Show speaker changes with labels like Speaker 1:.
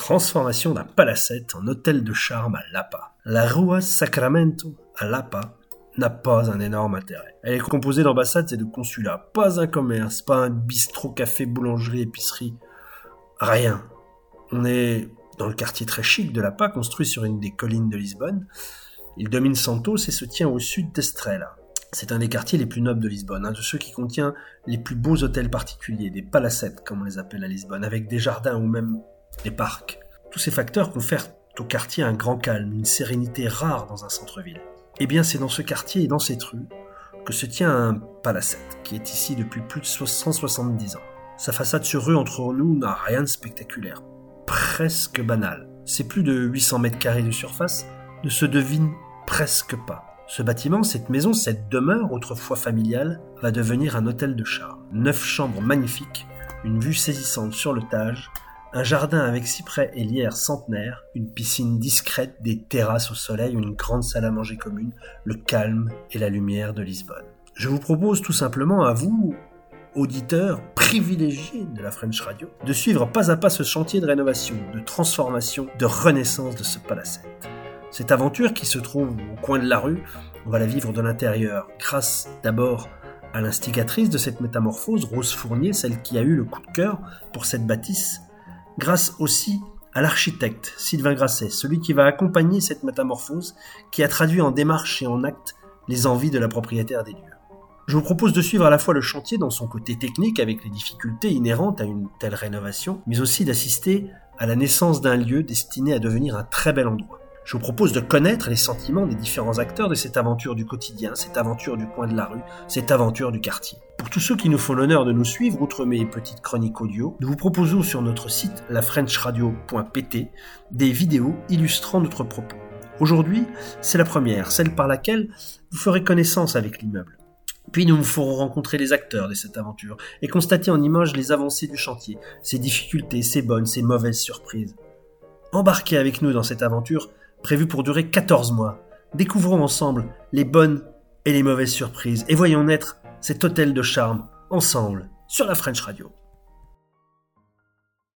Speaker 1: Transformation d'un palacete en hôtel de charme à Lapa. La Rua Sacramento à Lapa n'a pas un énorme intérêt. Elle est composée d'ambassades et de consulats. Pas un commerce, pas un bistrot, café, boulangerie, épicerie. Rien. On est dans le quartier très chic de Lapa, construit sur une des collines de Lisbonne. Il domine Santos et se tient au sud d'Estrela. C'est un des quartiers les plus nobles de Lisbonne, un de ceux qui contient les plus beaux hôtels particuliers, des palacettes comme on les appelle à Lisbonne, avec des jardins ou même des parcs. Tous ces facteurs confèrent au quartier un grand calme, une sérénité rare dans un centre-ville. Eh bien, c'est dans ce quartier et dans cette rue que se tient un palacete qui est ici depuis plus de 170 ans. Sa façade sur rue entre nous n'a rien de spectaculaire, presque banal. Ses plus de 800 mètres carrés de surface ne se devinent presque pas. Ce bâtiment, cette maison, cette demeure autrefois familiale, va devenir un hôtel de charme. 9 chambres magnifiques, une vue saisissante sur le Tage, un jardin avec cyprès et lierre centenaire, une piscine discrète, des terrasses au soleil, une grande salle à manger commune, le calme et la lumière de Lisbonne. Je vous propose tout simplement à vous, auditeurs privilégiés de la French Radio, de suivre pas à pas ce chantier de rénovation, de transformation, de renaissance de ce palacete. Cette aventure qui se trouve au coin de la rue, on va la vivre de l'intérieur, grâce d'abord à l'instigatrice de cette métamorphose, Rose Fournier, celle qui a eu le coup de cœur pour cette bâtisse, grâce aussi à l'architecte Sylvain Grasset, celui qui va accompagner cette métamorphose, qui a traduit en démarche et en acte les envies de la propriétaire des lieux. Je vous propose de suivre à la fois le chantier dans son côté technique avec les difficultés inhérentes à une telle rénovation, mais aussi d'assister à la naissance d'un lieu destiné à devenir un très bel endroit. Je vous propose de connaître les sentiments des différents acteurs de cette aventure du quotidien, cette aventure du coin de la rue, cette aventure du quartier. Pour tous ceux qui nous font l'honneur de nous suivre, outre mes petites chroniques audio, nous vous proposons sur notre site lafrenchradio.pt des vidéos illustrant notre propos. Aujourd'hui, c'est la première, celle par laquelle vous ferez connaissance avec l'immeuble. Puis nous vous ferons rencontrer les acteurs de cette aventure et constater en images les avancées du chantier, ses difficultés, ses bonnes, ses mauvaises surprises. Embarquez avec nous dans cette aventure prévue pour durer 14 mois. Découvrons ensemble les bonnes et les mauvaises surprises et voyons naître cet hôtel de charme ensemble sur la French Radio.